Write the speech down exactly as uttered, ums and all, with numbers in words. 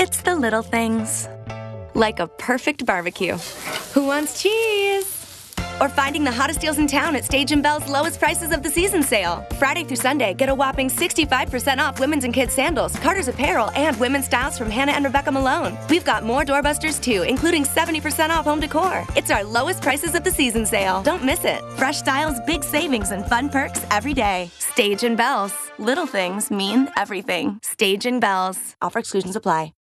It's the little things. Like a perfect barbecue. Who wants cheese? Or finding the hottest deals in town at Stage and Belle's lowest prices of the season sale. Friday through Sunday, get a whopping sixty-five percent off women's and kids' sandals, Carter's apparel, and women's styles from Hannah and Rebecca Malone. We've got more doorbusters too, including seventy percent off home decor. It's our lowest prices of the season sale. Don't miss it. Fresh styles, big savings, and fun perks every day. Stage and Belle's. Little things mean everything. Stage and Belle's. Offer exclusions apply.